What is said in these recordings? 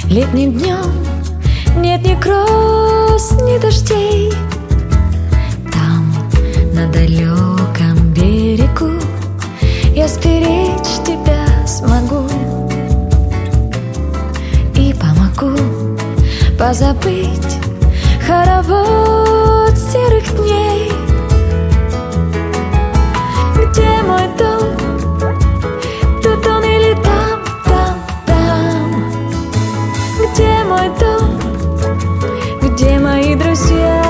Летним днем нет ни гроз, ни дождей. Там, на далеком берегу, я сберечь тебя смогу и помогу позабыть хоровод серых дней. Где мой дом? Тут он или там, там, там? Где мой дом? Где мои друзья?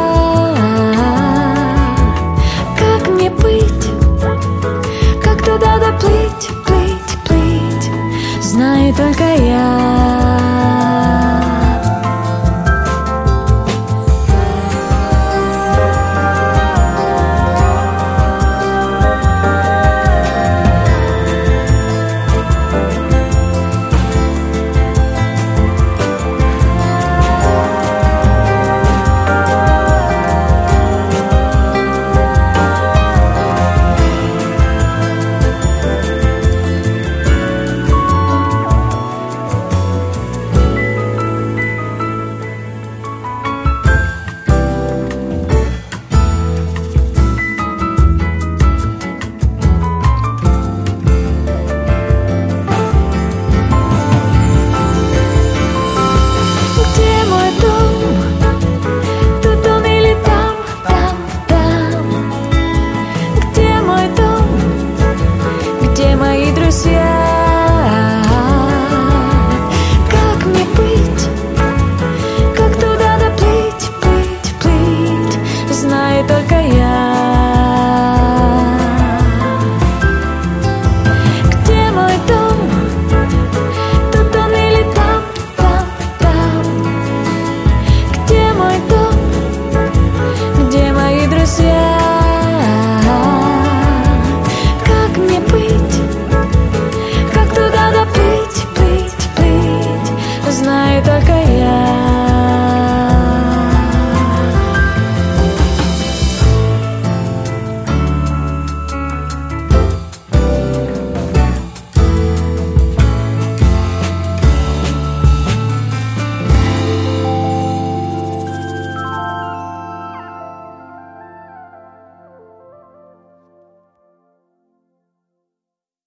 Как мне быть? Как туда доплыть, плыть, плыть? Знаю только я.